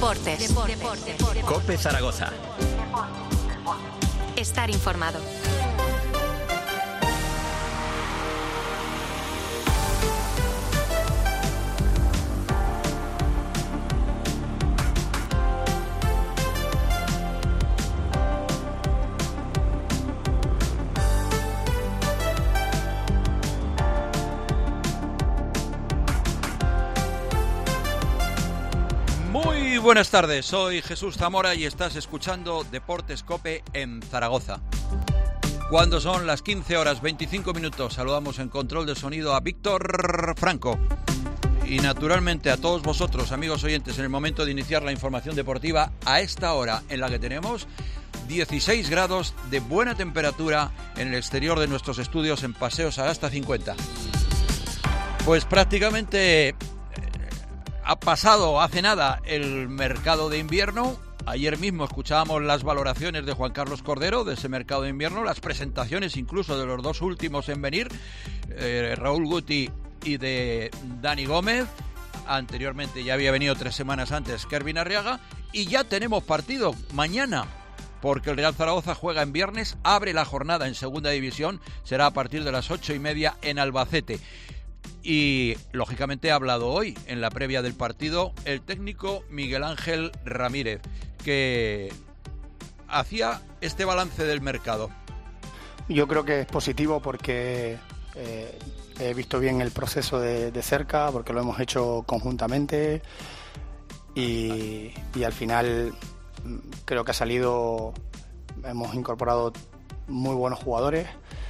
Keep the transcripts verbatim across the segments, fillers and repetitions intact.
Deportes. Deportes. COPE Zaragoza. Estar informado. Muy buenas tardes, soy Jesús Zamora y estás escuchando Deportes COPE en Zaragoza. Cuando son las quince horas veinticinco minutos, saludamos en control de sonido a Víctor Franco. Y naturalmente a todos vosotros, amigos oyentes, en el momento de iniciar la información deportiva a esta hora en la que tenemos dieciséis grados de buena temperatura en el exterior de nuestros estudios en Paseo Sagasta cincuenta. Pues prácticamente ha pasado hace nada el mercado de invierno. Ayer mismo escuchábamos las valoraciones de Juan Carlos Cordero de ese mercado de invierno, las presentaciones incluso de los dos últimos en venir, eh, Raúl Guti y de Dani Gómez. Anteriormente ya había venido tres semanas antes Kervin Arriaga. Y ya tenemos partido mañana, porque el Real Zaragoza juega en viernes, abre la jornada en segunda división, será a partir de las ocho y media en Albacete. Y lógicamente ha hablado hoy en la previa del partido el técnico Miguel Ángel Ramírez, que hacía este balance del mercado. Yo creo que es positivo porque eh, he visto bien el proceso de, de cerca, porque lo hemos hecho conjuntamente y, y al final creo que ha salido, hemos incorporado muy buenos jugadores.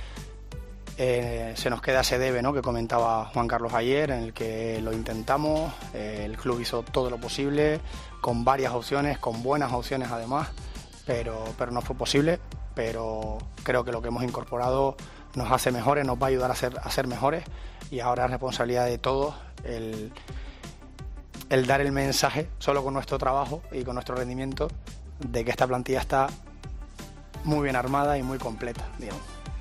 Eh, se nos queda ese debe, ¿no?, que comentaba Juan Carlos ayer, en el que lo intentamos, eh, el club hizo todo lo posible, con varias opciones, con buenas opciones además, pero, pero no fue posible. Pero creo que lo que hemos incorporado nos hace mejores, nos va a ayudar a ser, a ser mejores, y ahora es responsabilidad de todos el, el dar el mensaje, solo con nuestro trabajo y con nuestro rendimiento, de que esta plantilla está muy bien armada y muy completa, digamos.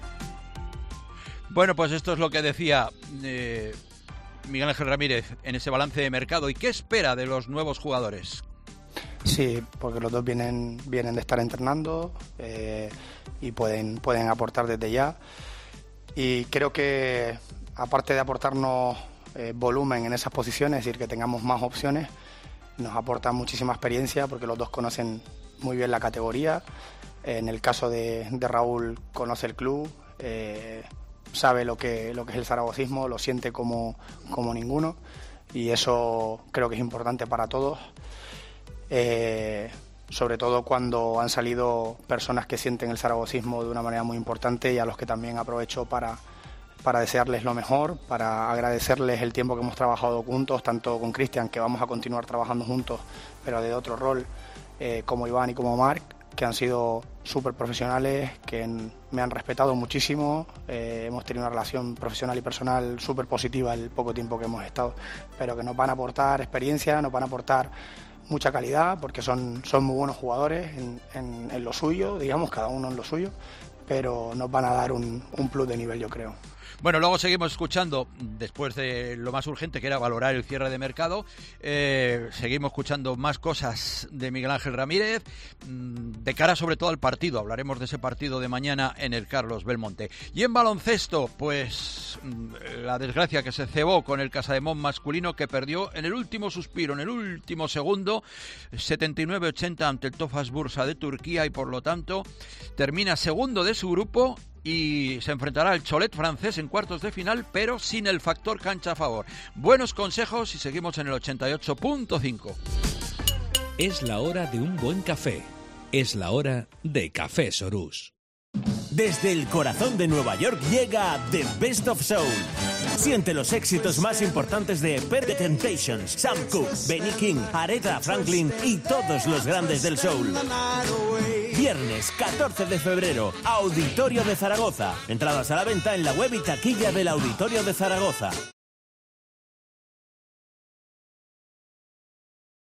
Bueno, pues esto es lo que decía eh, Miguel Ángel Ramírez en ese balance de mercado. ¿Y qué espera de los nuevos jugadores? Sí, porque los dos vienen, vienen de estar entrenando eh, y pueden, pueden aportar desde ya. Y creo que, aparte de aportarnos eh, volumen en esas posiciones, es decir, que tengamos más opciones, nos aporta muchísima experiencia, porque los dos conocen muy bien la categoría. En el caso de, de Raúl, conoce el club, eh, sabe lo que, lo que es el zaragocismo, lo siente como, como ninguno, y eso creo que es importante para todos, eh, sobre todo cuando han salido personas que sienten el zaragocismo de una manera muy importante, y a los que también aprovecho para, para desearles lo mejor, para agradecerles el tiempo que hemos trabajado juntos, tanto con Cristian, que vamos a continuar trabajando juntos, pero de otro rol, eh, como Iván y como Marc, que han sido súper profesionales, que me han respetado muchísimo, eh, hemos tenido una relación profesional y personal súper positiva el poco tiempo que hemos estado, pero que nos van a aportar experiencia, nos van a aportar mucha calidad, porque son, son muy buenos jugadores en, en, en lo suyo, digamos, cada uno en lo suyo, pero nos van a dar un, un plus de nivel, yo creo. Bueno, luego seguimos escuchando, después de lo más urgente, que era valorar el cierre de mercado, eh, seguimos escuchando más cosas de Miguel Ángel Ramírez, de cara sobre todo al partido. Hablaremos de ese partido de mañana en el Carlos Belmonte. Y en baloncesto, pues la desgracia que se cebó con el Casademont masculino, que perdió en el último suspiro, en el último segundo, setenta y nueve ochenta ante el Tofaş Bursa de Turquía, y por lo tanto termina segundo de su grupo y se enfrentará al Cholet francés en cuartos de final, pero sin el factor cancha a favor. Buenos consejos y seguimos en el ochenta y ocho punto cinco. Es la hora de un buen café. Es la hora de Café Sorús. Desde el corazón de Nueva York llega The Best of Soul. Siente los éxitos más importantes de The Temptations, Sam Cooke, Benny King, Aretha Franklin y todos los grandes del soul. Viernes catorce de febrero, Auditorio de Zaragoza. Entradas a la venta en la web y taquilla del Auditorio de Zaragoza.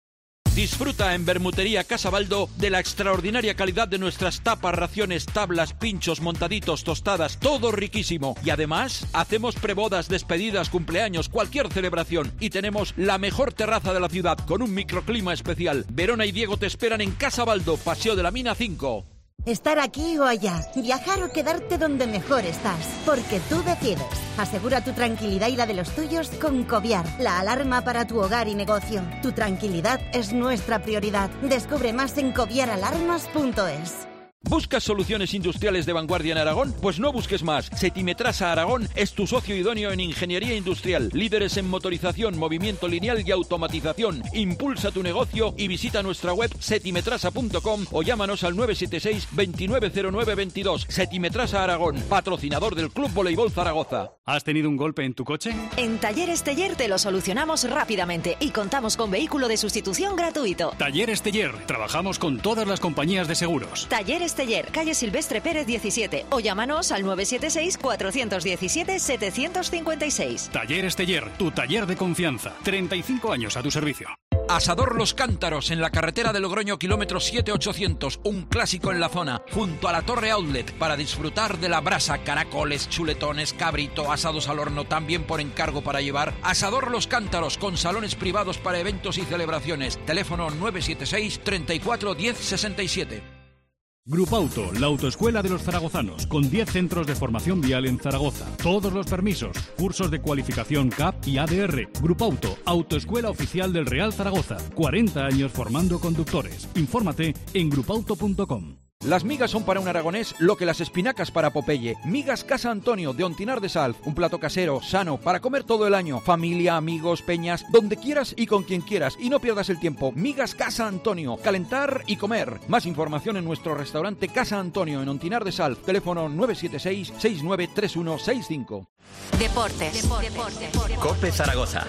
Disfruta en Bermutería Casabaldo de la extraordinaria calidad de nuestras tapas, raciones, tablas, pinchos, montaditos, tostadas, todo riquísimo. Y además, hacemos prebodas, despedidas, cumpleaños, cualquier celebración. Y tenemos la mejor terraza de la ciudad con un microclima especial. Verona y Diego te esperan en Casabaldo, Paseo de la Mina cinco. Estar aquí o allá, viajar o quedarte donde mejor estás, porque tú decides. Asegura tu tranquilidad y la de los tuyos con Coviar, la alarma para tu hogar y negocio. Tu tranquilidad es nuestra prioridad. Descubre más en coviar alarmas punto es. ¿Buscas soluciones industriales de vanguardia en Aragón? Pues no busques más. Setimetrasa Aragón es tu socio idóneo en ingeniería industrial. Líderes en motorización, movimiento lineal y automatización. Impulsa tu negocio y visita nuestra web setimetrasa punto com o llámanos al nueve siete seis, veintinueve cero nueve veintidós. Setimetrasa Aragón, patrocinador del Club Voleibol Zaragoza. ¿Has tenido un golpe en tu coche? En Talleres Teller te lo solucionamos rápidamente y contamos con vehículo de sustitución gratuito. Talleres Teller. Trabajamos con todas las compañías de seguros. Talleres Teller, calle Silvestre Pérez diecisiete o llámanos al nueve siete seis, cuatro uno siete, siete cinco seis. Talleres Teller, tu taller de confianza. treinta y cinco años a tu servicio. Asador Los Cántaros, en la carretera de Logroño, kilómetro siete ochocientos, un clásico en la zona, junto a la Torre Outlet, para disfrutar de la brasa, caracoles, chuletones, cabrito, asados al horno, también por encargo para llevar. Asador Los Cántaros, con salones privados para eventos y celebraciones. Teléfono nueve siete seis, treinta y cuatro, diez sesenta y siete. Grupauto, la autoescuela de los zaragozanos, con diez centros de formación vial en Zaragoza. Todos los permisos, cursos de cualificación C A P y A D R. Grupauto, autoescuela oficial del Real Zaragoza. cuarenta años formando conductores. Infórmate en grupauto punto com. Las migas son para un aragonés lo que las espinacas para Popeye. Migas Casa Antonio, de Ontinar de Salz. Un plato casero, sano, para comer todo el año. Familia, amigos, peñas, donde quieras y con quien quieras. Y no pierdas el tiempo. Migas Casa Antonio. Calentar y comer. Más información en nuestro restaurante Casa Antonio, en Ontinar de Salz. Teléfono nueve siete seis, seis nueve tres uno seis cinco. Deportes. Deportes. Deportes. Cope Zaragoza.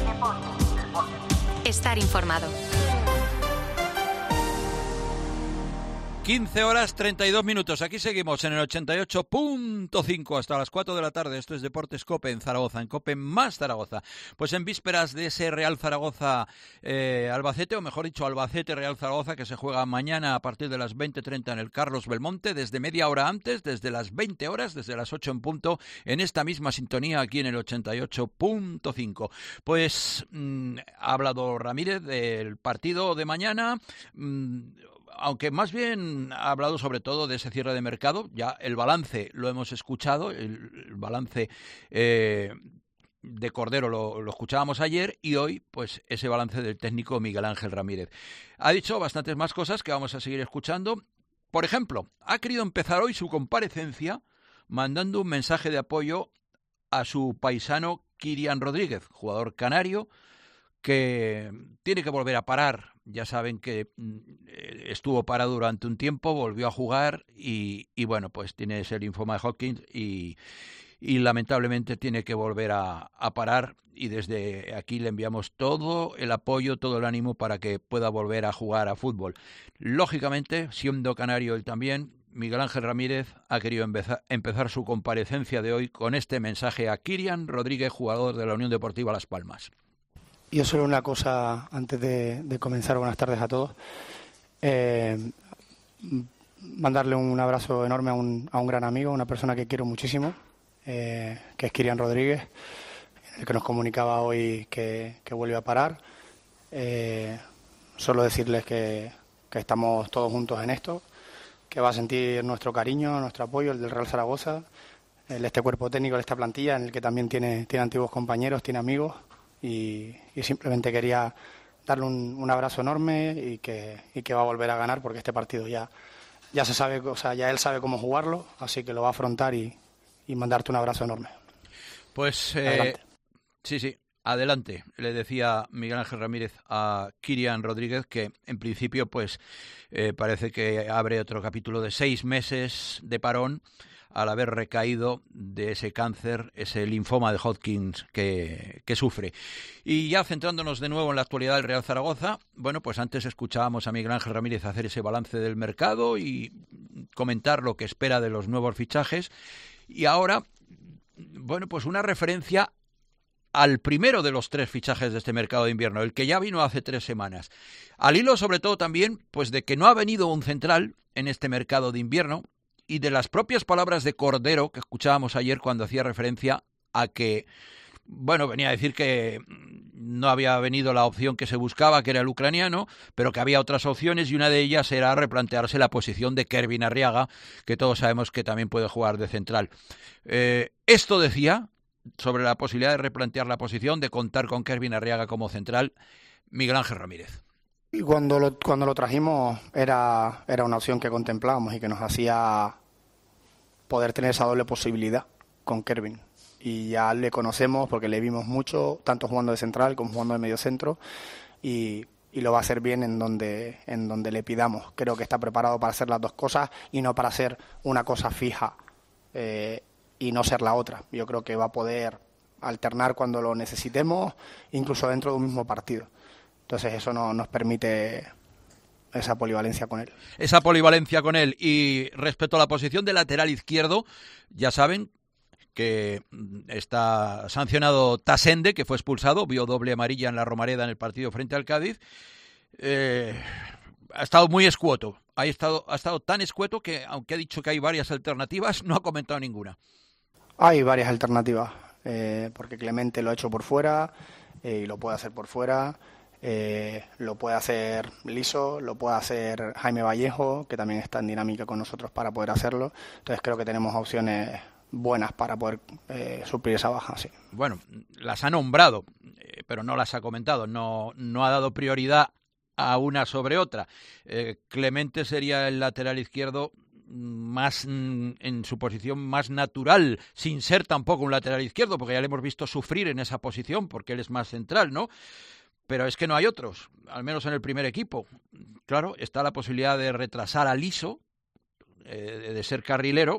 Estar informado. quince horas treinta y dos minutos. Aquí seguimos en el ochenta y ocho punto cinco hasta las cuatro de la tarde. Esto es Deportes Cope en Zaragoza, en Cope más Zaragoza. Pues en vísperas de ese Real Zaragoza eh, Albacete, o mejor dicho, Albacete Real Zaragoza, que se juega mañana a partir de las veinte treinta en el Carlos Belmonte, desde media hora antes, desde las veinte horas, desde las ocho en punto, en esta misma sintonía aquí en el ochenta y ocho punto cinco. Pues mmm, ha hablado Ramírez del partido de mañana, mmm, aunque más bien ha hablado sobre todo de ese cierre de mercado. Ya el balance lo hemos escuchado, el, el balance eh, de Cordero lo, lo escuchábamos ayer, y hoy pues ese balance del técnico Miguel Ángel Ramírez. Ha dicho bastantes más cosas que vamos a seguir escuchando. Por ejemplo, ha querido empezar hoy su comparecencia mandando un mensaje de apoyo a su paisano Kirian Rodríguez, jugador canario, que tiene que volver a parar. Ya saben que estuvo parado durante un tiempo, volvió a jugar y, y bueno, pues tiene ese linfoma de Hodgkin y, y lamentablemente tiene que volver a, a parar, y desde aquí le enviamos todo el apoyo, todo el ánimo para que pueda volver a jugar a fútbol. Lógicamente, siendo canario él también, Miguel Ángel Ramírez ha querido empezar, empezar su comparecencia de hoy con este mensaje a Kirian Rodríguez, jugador de la Unión Deportiva Las Palmas. Yo solo una cosa antes de, de comenzar. Buenas tardes a todos. Eh, mandarle un abrazo enorme a un, a un gran amigo, una persona que quiero muchísimo, eh, que es Kirian Rodríguez, el que nos comunicaba hoy que, que vuelve a parar. Eh, solo decirles que, que estamos todos juntos en esto, que va a sentir nuestro cariño, nuestro apoyo, el del Real Zaragoza, el de este cuerpo técnico, de esta plantilla, en el que también tiene, tiene antiguos compañeros, tiene amigos. Y, y simplemente quería darle un, un abrazo enorme y que, y que va a volver a ganar, porque este partido ya, ya se sabe, o sea, ya él sabe cómo jugarlo, así que lo va a afrontar y, y mandarte un abrazo enorme. Pues eh, sí, sí, adelante. Le decía Miguel Ángel Ramírez a Kirian Rodríguez que en principio pues eh, parece que abre otro capítulo de seis meses de parón, al haber recaído de ese cáncer, ese linfoma de Hodgkin que, que sufre. Y ya centrándonos de nuevo en la actualidad del Real Zaragoza, bueno, pues antes escuchábamos a Miguel Ángel Ramírez hacer ese balance del mercado y comentar lo que espera de los nuevos fichajes. Y ahora, bueno, pues una referencia al primero de los tres fichajes de este mercado de invierno, el que ya vino hace tres semanas. Al hilo, sobre todo, también, pues de que no ha venido un central en este mercado de invierno y de las propias palabras de Cordero que escuchábamos ayer cuando hacía referencia a que, bueno, venía a decir que no había venido la opción que se buscaba, que era el ucraniano, pero que había otras opciones y una de ellas era replantearse la posición de Kervin Arriaga, que todos sabemos que también puede jugar de central. Eh, esto decía sobre la posibilidad de replantear la posición, de contar con Kervin Arriaga como central, Miguel Ángel Ramírez. Y cuando lo, cuando lo trajimos era, era una opción que contemplábamos y que nos hacía poder tener esa doble posibilidad con Kervin. Y ya le conocemos porque le vimos mucho, tanto jugando de central como jugando de medio centro, y, y lo va a hacer bien en donde, en donde le pidamos. Creo que está preparado para hacer las dos cosas y no para hacer una cosa fija eh, y no ser la otra. Yo creo que va a poder alternar cuando lo necesitemos, incluso dentro de un mismo partido. Entonces eso no, nos permite esa polivalencia con él. Esa polivalencia con él. Y respecto a la posición de lateral izquierdo, ya saben que está sancionado Tasende, que fue expulsado, vio doble amarilla en la Romareda en el partido frente al Cádiz. Eh, ha estado muy escueto. Ha estado, ha estado tan escueto que, aunque ha dicho que hay varias alternativas, no ha comentado ninguna. Hay varias alternativas, eh, porque Clemente lo ha hecho por fuera eh, y lo puede hacer por fuera. Eh, lo puede hacer Liso, lo puede hacer Jaime Vallejo, que también está en dinámica con nosotros para poder hacerlo. Entonces creo que tenemos opciones buenas para poder eh, suplir esa baja, sí. Bueno, las ha nombrado, eh, pero no las ha comentado, no, no ha dado prioridad a una sobre otra. Eh, Clemente sería el lateral izquierdo más mm, en su posición más natural, sin ser tampoco un lateral izquierdo, porque ya le hemos visto sufrir en esa posición, porque él es más central, ¿no? Pero es que no hay otros, al menos en el primer equipo. Claro, está la posibilidad de retrasar a Liso, eh, de ser carrilero.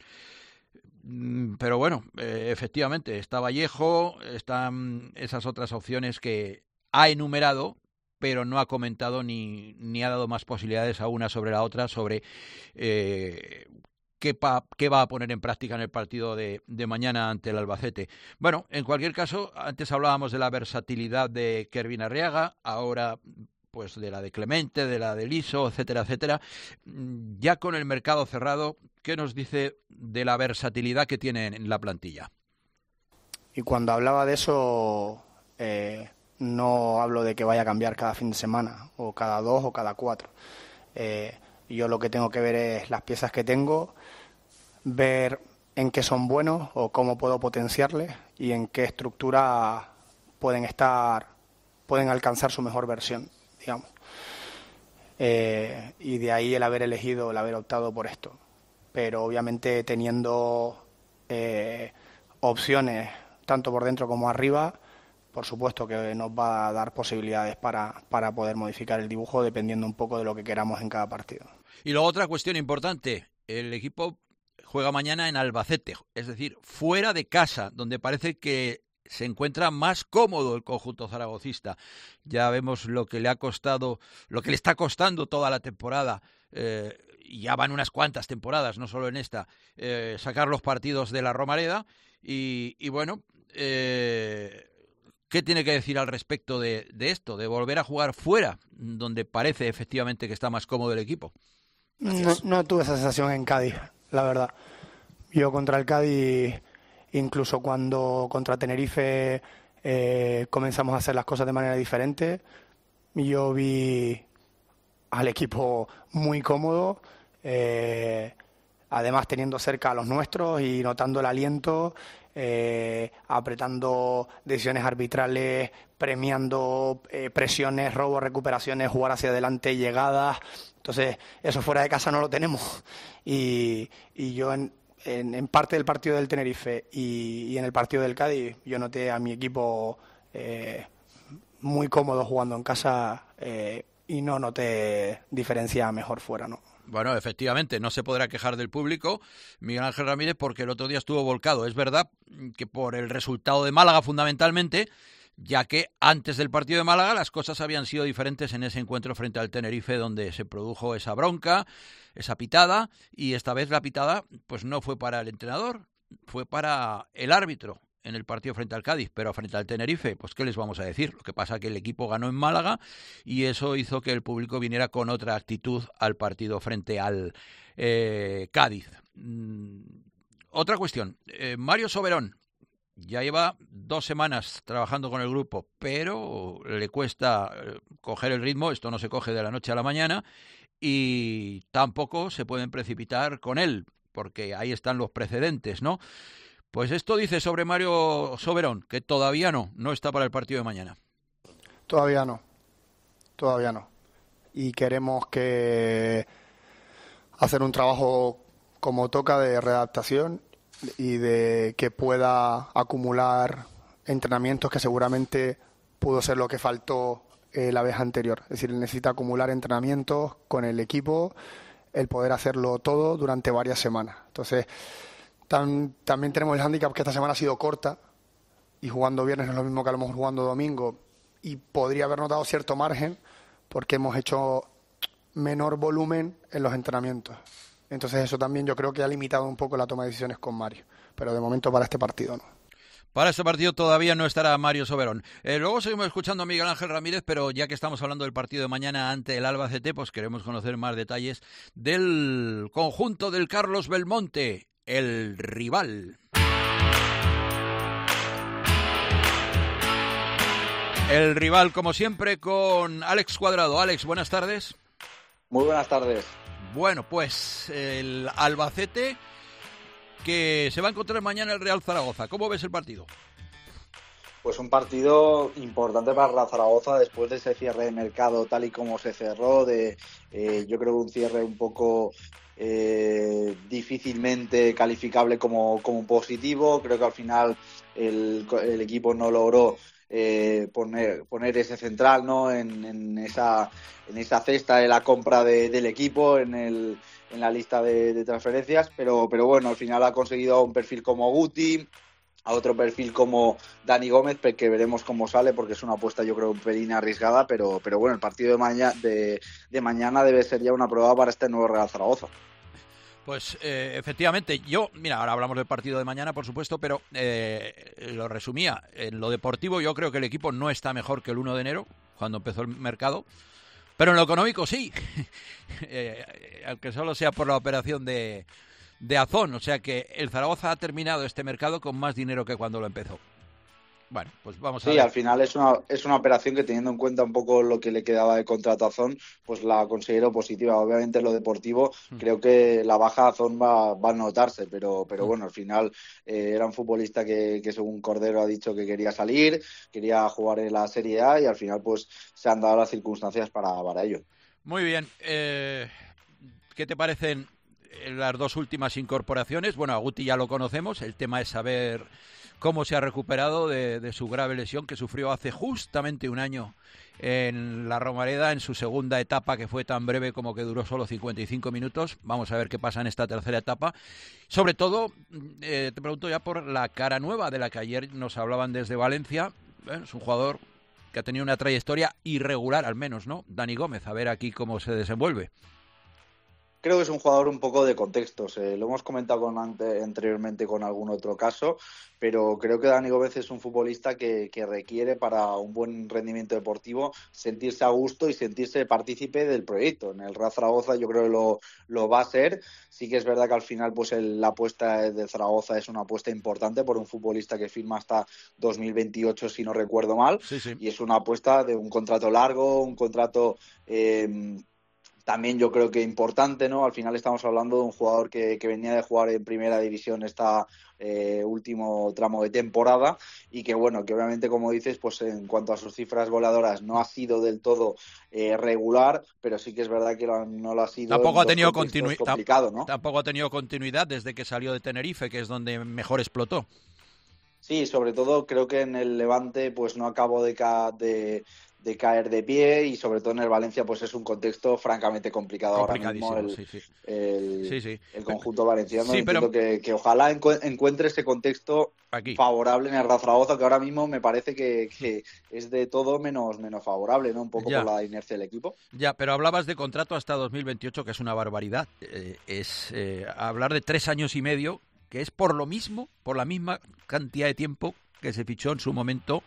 Pero bueno, eh, efectivamente, está Vallejo, están esas otras opciones que ha enumerado, pero no ha comentado ni, ni ha dado más posibilidades a una sobre la otra, sobre eh, qué, pa, qué va a poner en práctica en el partido de, de mañana ante el Albacete. Bueno, en cualquier caso, antes hablábamos de la versatilidad de Kervin Arriaga, ahora pues de la de Clemente, de la de Liso, etcétera, etcétera. Ya con el mercado cerrado, ¿qué nos dice de la versatilidad que tiene en la plantilla? Y cuando hablaba de eso, eh, no hablo de que vaya a cambiar cada fin de semana, o cada dos, o cada cuatro. Eh, yo lo que tengo que ver es las piezas que tengo, ver en qué son buenos o cómo puedo potenciarles y en qué estructura pueden estar, pueden alcanzar su mejor versión, digamos. Eh, y de ahí el haber elegido, el haber optado por esto. Pero obviamente teniendo eh, opciones tanto por dentro como arriba, por supuesto que nos va a dar posibilidades para, para poder modificar el dibujo dependiendo un poco de lo que queramos en cada partido. Y luego otra cuestión importante, el equipo juega mañana en Albacete, es decir, fuera de casa, donde parece que se encuentra más cómodo el conjunto zaragocista. Ya vemos lo que le ha costado, lo que le está costando toda la temporada, eh, ya van unas cuantas temporadas, no solo en esta, eh, sacar los partidos de la Romareda y, y bueno, eh, ¿qué tiene que decir al respecto de, de esto, de volver a jugar fuera, donde parece efectivamente que está más cómodo el equipo? No, no tuve esa sensación en Cádiz, la verdad. Yo contra el Cádiz, incluso cuando contra Tenerife eh, comenzamos a hacer las cosas de manera diferente, yo vi al equipo muy cómodo, eh, además teniendo cerca a los nuestros y notando el aliento, eh, apretando decisiones arbitrales, premiando eh, presiones, robos, recuperaciones, jugar hacia adelante, llegadas. Entonces, eso fuera de casa no lo tenemos. Y, y yo en, en, en parte del partido del Tenerife y, y en el partido del Cádiz, yo noté a mi equipo eh, muy cómodo jugando en casa eh, y no noté diferencia mejor fuera, ¿no? Bueno, efectivamente, no se podrá quejar del público, Miguel Ángel Ramírez, porque el otro día estuvo volcado. Es verdad que por el resultado de Málaga, fundamentalmente, ya que antes del partido de Málaga las cosas habían sido diferentes en ese encuentro frente al Tenerife, donde se produjo esa bronca, esa pitada, y esta vez la pitada pues no fue para el entrenador, fue para el árbitro, en el partido frente al Cádiz, pero frente al Tenerife, pues ¿qué les vamos a decir? Lo que pasa es que el equipo ganó en Málaga y eso hizo que el público viniera con otra actitud al partido frente al eh, Cádiz. Mm, otra cuestión, eh, Mario Soberón ya lleva dos semanas trabajando con el grupo, pero le cuesta coger el ritmo, esto no se coge de la noche a la mañana, y tampoco se pueden precipitar con él, porque ahí están los precedentes, ¿no? Pues esto dice sobre Mario Soberón, que todavía no, no está para el partido de mañana. Todavía no, todavía no. Y queremos que hacer un trabajo como toca de readaptación y de que pueda acumular entrenamientos, que seguramente pudo ser lo que faltó eh, la vez anterior. Es decir, necesita acumular entrenamientos con el equipo, el poder hacerlo todo durante varias semanas. Entonces, tam, también tenemos el hándicap que esta semana ha sido corta y jugando viernes no es lo mismo que a lo mejor jugando domingo, y podría habernos dado cierto margen porque hemos hecho menor volumen en los entrenamientos. Entonces eso también yo creo que ha limitado un poco la toma de decisiones con Mario, pero de momento para este partido no. Para este partido todavía no estará Mario Soberón. Eh, luego seguimos escuchando a Miguel Ángel Ramírez, pero ya que estamos hablando del partido de mañana ante el Albacete, pues queremos conocer más detalles del conjunto del Carlos Belmonte, el rival. El rival, como siempre, con Alex Cuadrado. Alex, buenas tardes. Muy buenas tardes. Bueno, pues el Albacete, que se va a encontrar mañana el Real Zaragoza. ¿Cómo ves el partido? Pues un partido importante para la Zaragoza después de ese cierre de mercado tal y como se cerró, de eh, yo creo un cierre un poco eh, difícilmente calificable como, como positivo. Creo que al final el, el equipo no logró eh, poner, poner ese central, ¿no? en, en esa en esa cesta de la compra de, del equipo, en el en la lista de, de transferencias, pero pero bueno, al final ha conseguido un perfil como Guti, a otro perfil como Dani Gómez, que veremos cómo sale, porque es una apuesta yo creo un pelín arriesgada, pero pero bueno, el partido de, maña, de, de mañana debe ser ya una prueba para este nuevo Real Zaragoza. Pues eh, efectivamente, yo, mira, ahora hablamos del partido de mañana, por supuesto, pero eh, lo resumía. En lo deportivo yo creo que el equipo no está mejor que el uno de enero, cuando empezó el mercado, pero en lo económico sí, eh, aunque solo sea por la operación de, de Azón. O sea que el Zaragoza ha terminado este mercado con más dinero que cuando lo empezó. Bueno, pues vamos a sí, ver. al final es una es una operación que, teniendo en cuenta un poco lo que le quedaba de contrato a Azón, pues la considero positiva. Obviamente en lo deportivo mm. creo que la baja de Azón va, va a notarse, pero pero mm. bueno, al final eh, era un futbolista que, que según Cordero ha dicho que quería salir, quería jugar en la Serie A y al final pues se han dado las circunstancias para, para ello. Muy bien. Eh, ¿qué te parecen las dos últimas incorporaciones? Bueno, a Guti ya lo conocemos, el tema es saber cómo se ha recuperado de, de su grave lesión que sufrió hace justamente un año en la Romareda, en su segunda etapa, que fue tan breve como que duró solo cincuenta y cinco minutos. Vamos a ver qué pasa en esta tercera etapa. Sobre todo, eh, te pregunto ya por la cara nueva de la que ayer nos hablaban desde Valencia. Bueno, es un jugador que ha tenido una trayectoria irregular, al menos, ¿no? Dani Gómez, a ver aquí cómo se desenvuelve. Creo que es un jugador un poco de contextos. Eh, lo hemos comentado con ante, anteriormente con algún otro caso, pero creo que Dani Gómez es un futbolista que, que requiere, para un buen rendimiento deportivo, sentirse a gusto y sentirse partícipe del proyecto. En el Real Zaragoza yo creo que lo, lo va a ser. Sí que es verdad que al final pues el, la apuesta de Zaragoza es una apuesta importante por un futbolista que firma hasta dos mil veintiocho, si no recuerdo mal, sí, sí. Y es una apuesta de un contrato largo, un contrato... Eh, También yo creo que importante, ¿no? Al final estamos hablando de un jugador que, que venía de jugar en primera división esta eh, último tramo de temporada y que, bueno, que obviamente, como dices, pues en cuanto a sus cifras goleadoras no ha sido del todo eh, regular, pero sí que es verdad que lo, no lo ha sido. Tampoco ha tenido continui- complicado, ¿no? Tampoco ha tenido continuidad desde que salió de Tenerife, que es donde mejor explotó. Sí, sobre todo creo que en el Levante pues no acabó de... Ca- de de caer de pie, y sobre todo en el Valencia pues es un contexto francamente complicado ahora mismo el, sí, sí. el, Sí, sí. el conjunto valenciano. Sí, pero... que, que ojalá encu- encuentre ese contexto Aquí. favorable en el Real Zaragoza, que ahora mismo me parece que, que es de todo menos, menos favorable, ¿no? Un poco ya. por la inercia del equipo. Ya, pero hablabas de contrato hasta dos mil veintiocho, que es una barbaridad. Eh, es eh, hablar de tres años y medio, que es por lo mismo, por la misma cantidad de tiempo que se fichó en su momento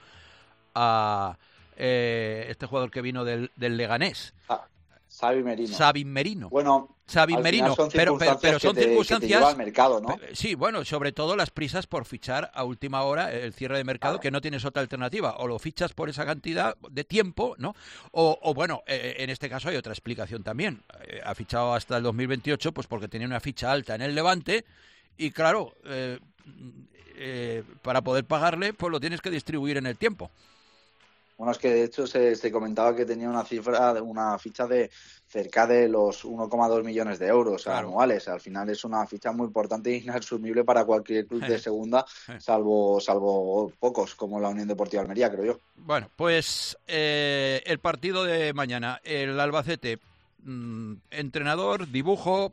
a eh, este jugador que vino del, del Leganés. Ah, Xavi Merino. Xavi Merino. Bueno, Xavi Merino, son pero, pero, pero son que te, circunstancias... que te lleva al mercado, ¿no? Sí, bueno, sobre todo las prisas por fichar a última hora el cierre de mercado, claro, que no tienes otra alternativa. O lo fichas por esa cantidad de tiempo, ¿no? O, o bueno, eh, en este caso hay otra explicación también. Eh, ha fichado hasta el dos mil veintiocho pues porque tenía una ficha alta en el Levante y claro, eh, eh, para poder pagarle, pues lo tienes que distribuir en el tiempo. Bueno, es que de hecho se, se comentaba que tenía una cifra, una ficha de cerca de los uno coma dos millones de euros, claro, anuales. Al final es una ficha muy importante e inasumible para cualquier club de segunda, salvo salvo pocos, como la Unión Deportiva Almería, creo yo. Bueno, pues eh, el partido de mañana, el Albacete, mmm, entrenador, dibujo...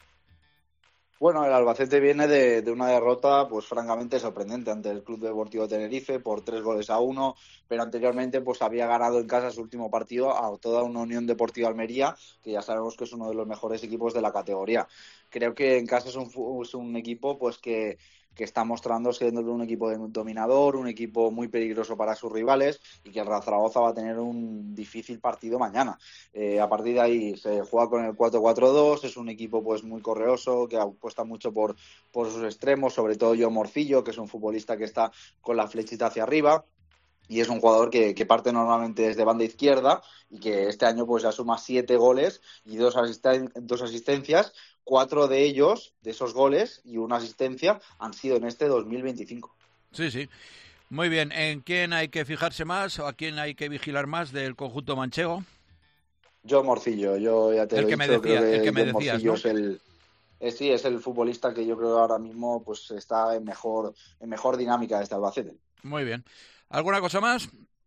Bueno, el Albacete viene de, de una derrota, pues francamente sorprendente ante el Club Deportivo Tenerife por tres goles a uno, pero anteriormente pues había ganado en casa su último partido a toda una Unión Deportiva Almería, que ya sabemos que es uno de los mejores equipos de la categoría. Creo que en casa es un, es un equipo pues que, que está mostrando siendo un equipo dominador, un equipo muy peligroso para sus rivales y que el Real Zaragoza va a tener un difícil partido mañana. Eh, a partir de ahí se juega con el cuatro cuatro dos, es un equipo pues muy correoso, que apuesta mucho por, por sus extremos, sobre todo Joao Morcillo, que es un futbolista que está con la flechita hacia arriba. Y es un jugador que, que parte normalmente desde banda izquierda y que este año pues ya suma siete goles y dos, asisten- dos asistencias. Cuatro de ellos, de esos goles y una asistencia, han sido en este dos mil veinticinco. Sí, sí. Muy bien. ¿En quién hay que fijarse más o a quién hay que vigilar más del conjunto manchego? Yo Morcillo, yo ya te el lo he que dicho, me decía, creo que, el que me John decías, Morcillo ¿no? es el... Eh, sí, es el futbolista que yo creo que ahora mismo pues está en mejor, en mejor dinámica de este Albacete. Muy bien. ¿Alguna cosa más?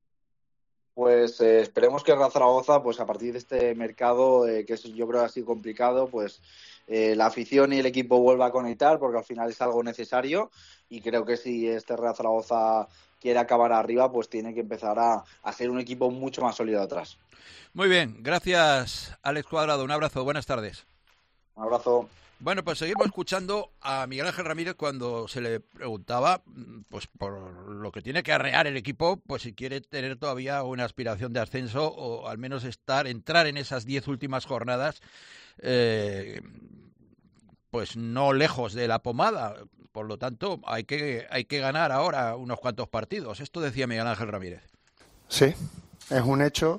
Pues eh, esperemos que el Real Zaragoza, pues a partir de este mercado, eh, que es, yo creo que ha sido complicado, pues eh, la afición y el equipo vuelva a conectar, porque al final es algo necesario y creo que si este Real Zaragoza quiere acabar arriba, pues tiene que empezar a, a ser un equipo mucho más sólido atrás. Muy bien, gracias Alex Cuadrado, un abrazo, buenas tardes. Un abrazo. Bueno, pues seguimos escuchando a Miguel Ángel Ramírez cuando se le preguntaba, pues por lo que tiene que arrear el equipo, pues si quiere tener todavía una aspiración de ascenso o al menos estar, entrar en esas diez últimas jornadas, eh, pues no lejos de la pomada. Por lo tanto, hay que hay que ganar ahora unos cuantos partidos. Esto decía Miguel Ángel Ramírez. Sí, es un hecho,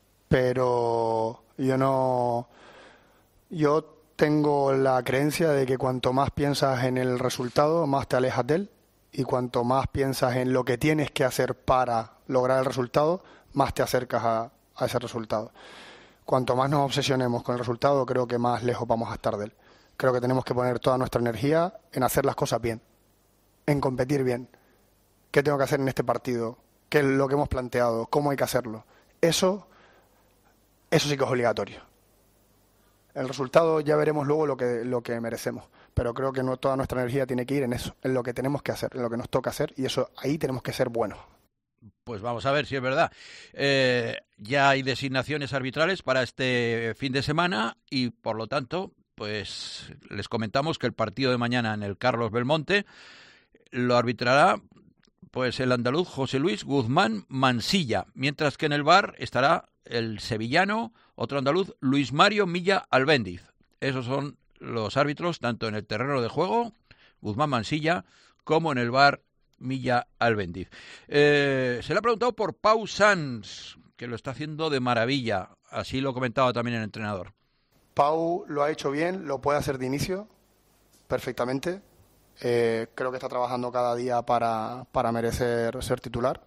pero yo no, yo tengo la creencia de que cuanto más piensas en el resultado, más te alejas de él, y cuanto más piensas en lo que tienes que hacer para lograr el resultado, más te acercas a, a ese resultado. Cuanto más nos obsesionemos con el resultado, creo que más lejos vamos a estar de él. Creo que tenemos que poner toda nuestra energía en hacer las cosas bien, en competir bien. ¿Qué tengo que hacer en este partido? ¿Qué es lo que hemos planteado? ¿Cómo hay que hacerlo? Eso, eso sí que es obligatorio. El resultado ya veremos luego lo que lo que merecemos, pero creo que no, toda nuestra energía tiene que ir en eso, en lo que tenemos que hacer, en lo que nos toca hacer, y eso ahí tenemos que ser buenos. Pues vamos a ver si es verdad. Eh, ya hay designaciones arbitrales para este fin de semana y por lo tanto, pues les comentamos que el partido de mañana en el Carlos Belmonte lo arbitrará pues el andaluz José Luis Guzmán Mansilla, mientras que en el V A R estará el sevillano, otro andaluz, Luis Mario Milla Albéndiz. Esos son los árbitros, tanto en el terreno de juego, Guzmán Mansilla, como en el V A R, Milla Albéndiz. Eh, se le ha preguntado por Pau Sans, que lo está haciendo de maravilla. Así lo comentaba también el entrenador. Pau lo ha hecho bien, lo puede hacer de inicio, perfectamente. Eh, creo que está trabajando cada día para, para merecer ser titular.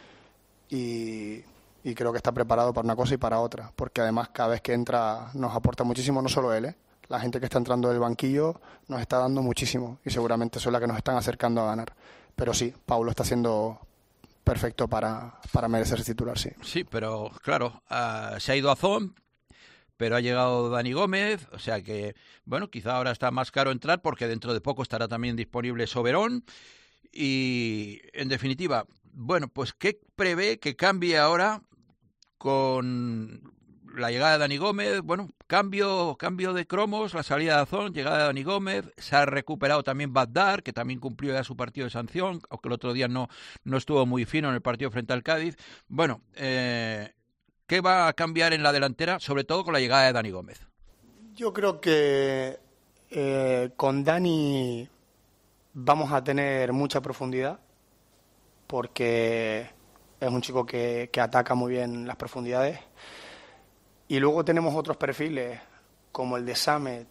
Y... y creo que está preparado para una cosa y para otra, porque además cada vez que entra nos aporta muchísimo, no solo él, ¿eh? La gente que está entrando del banquillo nos está dando muchísimo y seguramente son las que nos están acercando a ganar. Pero sí, Paulo está haciendo perfecto para, para merecer titular, sí. Sí, pero claro, uh, se ha ido Azón, pero ha llegado Dani Gómez, o sea que, bueno, quizá ahora está más caro entrar porque dentro de poco estará también disponible Soberón y, en definitiva, bueno, pues ¿qué prevé que cambie ahora con la llegada de Dani Gómez, bueno, cambio cambio de cromos, la salida de Azón, llegada de Dani Gómez, se ha recuperado también Bagdad, que también cumplió ya su partido de sanción, aunque el otro día no, no estuvo muy fino en el partido frente al Cádiz. Bueno, eh, ¿qué va a cambiar en la delantera, sobre todo con la llegada de Dani Gómez? Yo creo que eh, con Dani vamos a tener mucha profundidad, porque es un chico que, que ataca muy bien las profundidades. Y luego tenemos otros perfiles, como el de Samet,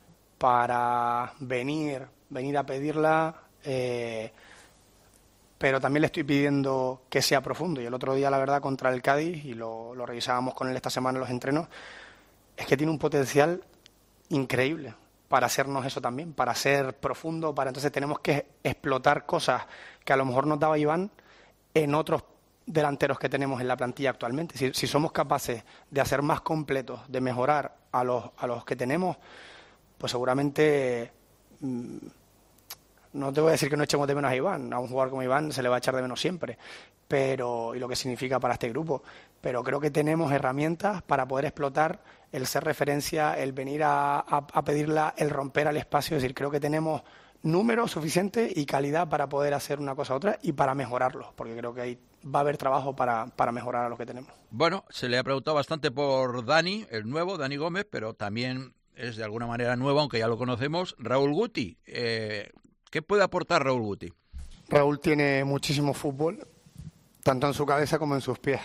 para venir, venir a pedirla, eh, pero también le estoy pidiendo que sea profundo. Y el otro día, la verdad, contra el Cádiz, y lo, lo revisábamos con él esta semana en los entrenos, es que tiene un potencial increíble para hacernos eso también, para ser profundo, para entonces tenemos que explotar cosas que a lo mejor nos daba Iván en otros delanteros que tenemos en la plantilla actualmente. Si, si somos capaces de hacer más completos, de mejorar a los, a los que tenemos, pues seguramente mmm, no te voy a decir que no echemos de menos a Iván. A un jugador como Iván se le va a echar de menos siempre, pero y lo que significa para este grupo. Pero creo que tenemos herramientas para poder explotar el ser referencia, el venir a, a, a pedirla, el romper al espacio. Es decir, creo que tenemos números suficientes y calidad para poder hacer una cosa u otra y para mejorarlos, porque creo que ahí va a haber trabajo para, para mejorar a lo que tenemos. Bueno, se le ha preguntado bastante por Dani, el nuevo, Dani Gómez, pero también es de alguna manera nuevo, aunque ya lo conocemos, Raúl Guti. Eh, ¿Qué puede aportar Raúl Guti? Raúl tiene muchísimo fútbol, tanto en su cabeza como en sus pies.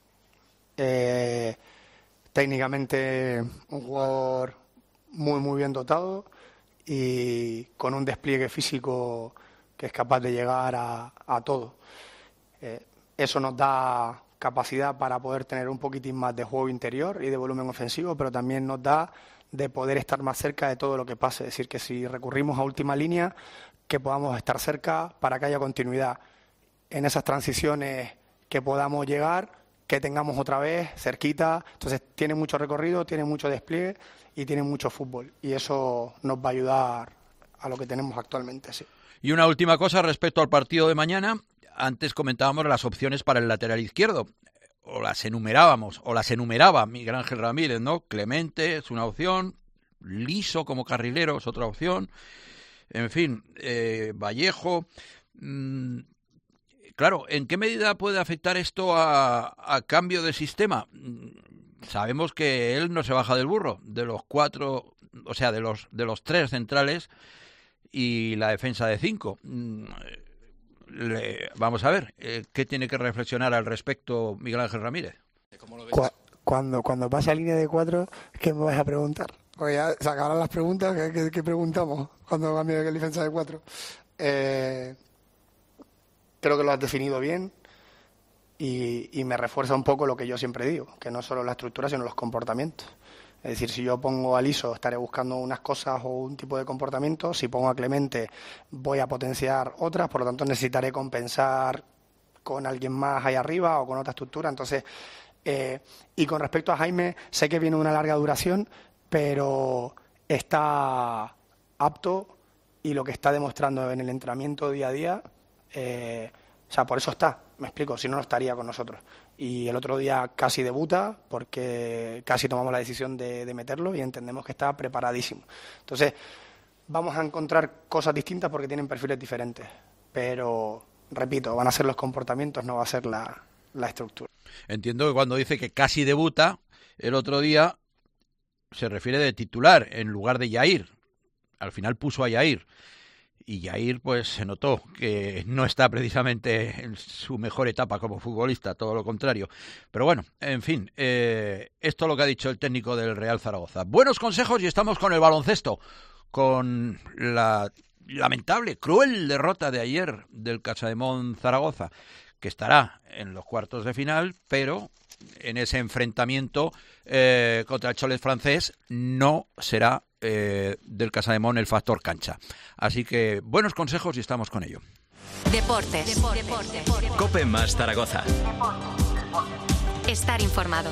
Eh, técnicamente un jugador muy, muy bien dotado y con un despliegue físico que es capaz de llegar a, a todo. Eh, eso nos da capacidad para poder tener un poquitín más de juego interior y de volumen ofensivo, pero también nos da de poder estar más cerca de todo lo que pase. Es decir, que si recurrimos a última línea, que podamos estar cerca para que haya continuidad en esas transiciones, que podamos llegar, que tengamos otra vez cerquita. Entonces tiene mucho recorrido, tiene mucho despliegue y tiene mucho fútbol, y eso nos va a ayudar a lo que tenemos actualmente, sí. Y una última cosa respecto al partido de mañana. Antes comentábamos las opciones para el lateral izquierdo, o las enumerábamos, o las enumeraba Miguel Ángel Ramírez, ¿no? Clemente es una opción, Liso como carrilero es otra opción, en fin, eh, Vallejo. Mmm, claro, ¿en qué medida puede afectar esto a, a cambio de sistema? Sabemos que él no se baja del burro, de los cuatro, o sea, de los de los tres centrales y la defensa de cinco. Le, vamos a ver, eh, ¿qué tiene que reflexionar al respecto Miguel Ángel Ramírez? ¿Cómo lo ves? Cuando, cuando pase a línea de cuatro, ¿qué me vas a preguntar? Porque ya se acabarán las preguntas, ¿qué, qué, qué preguntamos cuando cambie de defensa de cuatro? Eh, creo que lo has definido bien y, y me refuerza un poco lo que yo siempre digo, que no solo la estructura, sino los comportamientos. Es decir, si yo pongo a Liso, estaré buscando unas cosas o un tipo de comportamiento. Si pongo a Clemente, voy a potenciar otras. Por lo tanto, necesitaré compensar con alguien más ahí arriba o con otra estructura. Entonces, eh, y con respecto a Jaime, sé que viene una larga duración, pero está apto y lo que está demostrando en el entrenamiento día a día, eh, o sea, por eso está. Me explico, si no, no estaría con nosotros. Y el otro día casi debuta porque casi tomamos la decisión de, de meterlo y entendemos que está preparadísimo. Entonces, vamos a encontrar cosas distintas porque tienen perfiles diferentes. Pero, repito, van a ser los comportamientos, no va a ser la, la estructura. Entiendo que cuando dice que casi debuta, el otro día se refiere de titular en lugar de Yair. Al final puso a Yair. Y Yair, pues se notó que no está precisamente en su mejor etapa como futbolista, todo lo contrario. Pero bueno, en fin, eh, esto es lo que ha dicho el técnico del Real Zaragoza. Buenos consejos y estamos con el baloncesto, con la lamentable, cruel derrota de ayer del Casademón Zaragoza, que estará en los cuartos de final, pero en ese enfrentamiento eh, contra el Cholet francés no será eh, del Casademón el factor cancha. Así que buenos consejos y estamos con ello. Deportes. Deportes. Deportes. COPE más Zaragoza. Estar informado.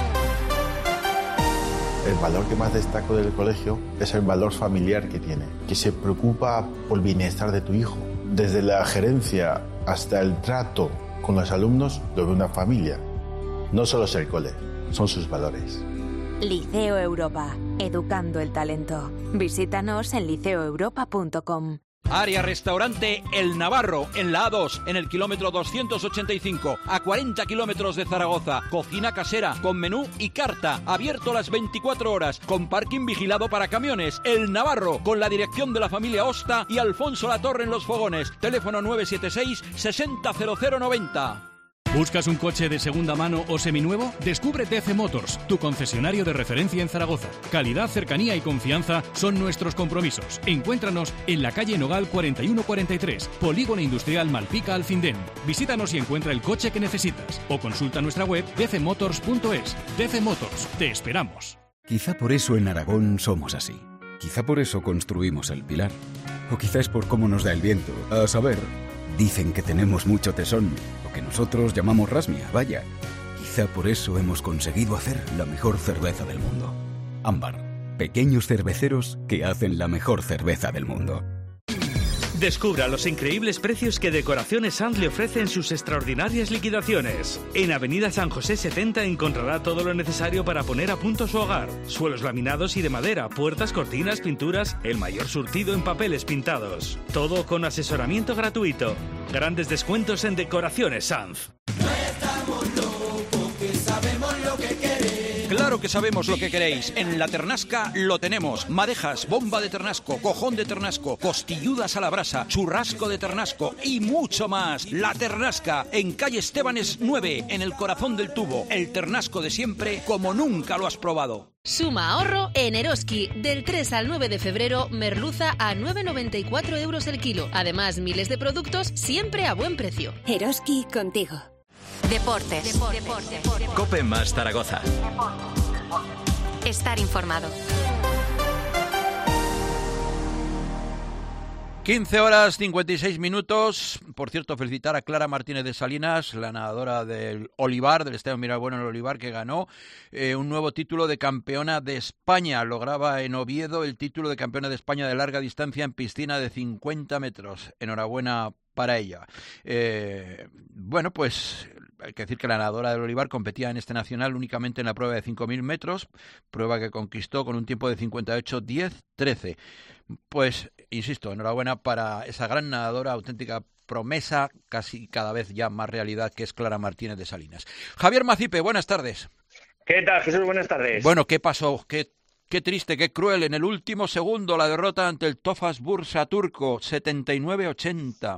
El valor que más destaco del colegio es el valor familiar que tiene, que se preocupa por el bienestar de tu hijo. Desde la gerencia hasta el trato con los alumnos, lo de una familia. No solo es el cole, son sus valores. Liceo Europa, educando el talento. Visítanos en liceo europa punto com. Área Restaurante El Navarro, en la A dos, en el kilómetro doscientos ochenta y cinco, a cuarenta kilómetros de Zaragoza. Cocina casera, con menú y carta, abierto las veinticuatro horas, con parking vigilado para camiones. El Navarro, con la dirección de la familia Osta y Alfonso Latorre en los fogones. Teléfono nueve siete seis, sesenta cero cero noventa. ¿Buscas un coche de segunda mano o seminuevo? Descubre D C Motors, tu concesionario de referencia en Zaragoza. Calidad, cercanía y confianza son nuestros compromisos. Encuéntranos en la calle Nogal cuarenta y uno cuarenta y tres, Polígono Industrial Malpica Alcindén. Visítanos y encuentra el coche que necesitas. O consulta nuestra web d c motors punto es. D C Motors, te esperamos. Quizá por eso en Aragón somos así. Quizá por eso construimos el Pilar. O quizá es por cómo nos da el viento. A saber, dicen que tenemos mucho tesón, lo que nosotros llamamos rasmia, vaya. Quizá por eso hemos conseguido hacer la mejor cerveza del mundo. Ámbar, pequeños cerveceros que hacen la mejor cerveza del mundo. Descubra los increíbles precios que Decoraciones Sanz le ofrece en sus extraordinarias liquidaciones. En Avenida San José setenta encontrará todo lo necesario para poner a punto su hogar. Suelos laminados y de madera, puertas, cortinas, pinturas, el mayor surtido en papeles pintados. Todo con asesoramiento gratuito. Grandes descuentos en Decoraciones Sanz. Claro que sabemos lo que queréis. En La Ternasca lo tenemos. Madejas, bomba de ternasco, cojón de ternasco, costilludas a la brasa, churrasco de ternasco y mucho más. La Ternasca, en calle Estebanes nueve, en el corazón del tubo. El ternasco de siempre, como nunca lo has probado. Suma ahorro en Eroski. Del tres al nueve de febrero, merluza a nueve noventa y cuatro euros el kilo. Además, miles de productos siempre a buen precio. Eroski contigo. Deportes. Deportes. Deportes. Cope más Zaragoza. Estar informado. quince horas cincuenta y seis minutos. Por cierto, felicitar a Clara Martínez de Salinas, la nadadora del Olivar, del Estadio Mirabueno del Olivar, que ganó eh, un nuevo título de campeona de España. Lograba en Oviedo el título de campeona de España de larga distancia en piscina de cincuenta metros. Enhorabuena para ella. Eh, bueno, pues hay que decir que la nadadora del Olivar competía en este nacional únicamente en la prueba de cinco mil metros, prueba que conquistó con un tiempo de cincuenta y ocho diez trece. Pues, insisto, enhorabuena para esa gran nadadora, auténtica promesa, casi cada vez ya más realidad, que es Clara Martínez de Salinas. Javier Macipe, buenas tardes. ¿Qué tal, Jesús? Buenas tardes. Bueno, ¿qué pasó? ¿Qué Qué triste, qué cruel. En el último segundo la derrota ante el Tofaş Bursa turco, setenta y nueve ochenta.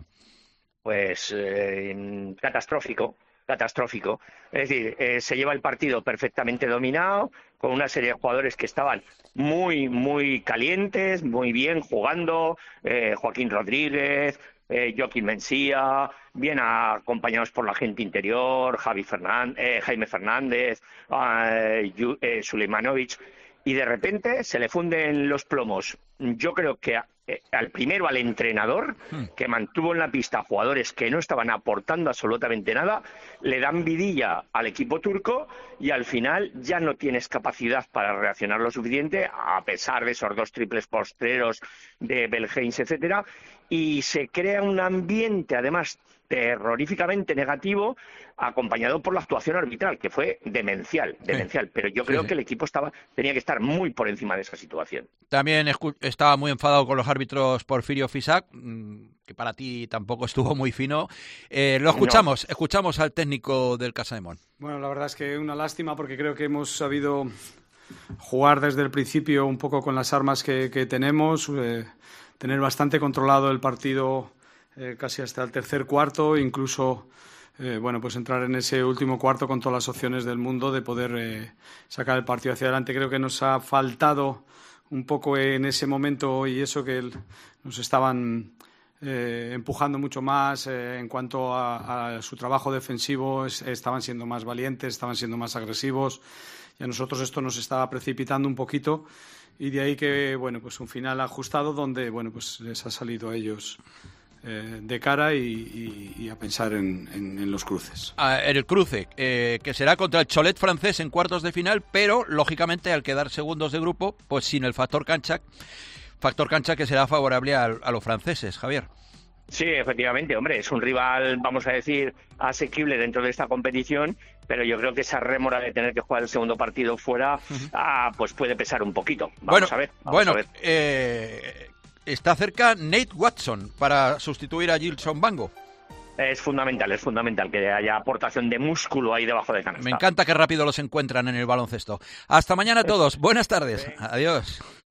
Pues eh, catastrófico, catastrófico. Es decir, eh, se lleva el partido perfectamente dominado, con una serie de jugadores que estaban muy, muy calientes, muy bien jugando. Eh, Joaquín Rodríguez, eh, Joaquín Mencía, bien acompañados por la gente interior, Javi Fernández, eh, Jaime Fernández, eh, eh, Suleimanovic. Y de repente se le funden los plomos. Yo creo que a, eh, al primero al entrenador, que mantuvo en la pista jugadores que no estaban aportando absolutamente nada, le dan vidilla al equipo turco y al final ya no tienes capacidad para reaccionar lo suficiente, a pesar de esos dos triples postreros de Belgeins, etcétera, y se crea un ambiente además terroríficamente negativo, acompañado por la actuación arbitral, que fue demencial, demencial. Sí. Pero yo creo sí, sí. que el equipo estaba tenía que estar muy por encima de esa situación. También estaba muy enfadado con los árbitros Porfirio Fisac, que para ti tampoco estuvo muy fino. Eh, lo escuchamos, no. escuchamos al técnico del Casademón. Bueno, la verdad es que una lástima, porque creo que hemos sabido jugar desde el principio un poco con las armas que, que tenemos, eh, tener bastante controlado el partido eh, casi hasta el tercer cuarto, incluso eh, bueno, pues entrar en ese último cuarto con todas las opciones del mundo de poder eh, sacar el partido hacia adelante. Creo que nos ha faltado un poco en ese momento, y eso que el, nos estaban eh, empujando mucho más eh, en cuanto a, a su trabajo defensivo, es, estaban siendo más valientes, estaban siendo más agresivos, y a nosotros esto nos estaba precipitando un poquito, y de ahí que, bueno, pues un final ajustado donde, bueno, pues les ha salido a ellos eh, de cara y, y, y a pensar en, en, en los cruces. Ah, en el cruce, eh, que será contra el Cholet francés en cuartos de final, pero lógicamente al quedar segundos de grupo, pues sin el factor cancha, factor cancha que será favorable a, a los franceses, Javier. Sí, efectivamente, hombre, es un rival, vamos a decir, asequible dentro de esta competición, pero yo creo que esa rémora de tener que jugar el segundo partido fuera, uh-huh. ah, pues puede pesar un poquito. Vamos bueno, a ver. Vamos bueno, a ver. Eh, está cerca Nate Watson para sustituir a Gilson Bango. Es fundamental, es fundamental que haya aportación de músculo ahí debajo de canasta. Me encanta que rápido los encuentran en el baloncesto. Hasta mañana a todos. Buenas tardes. Adiós.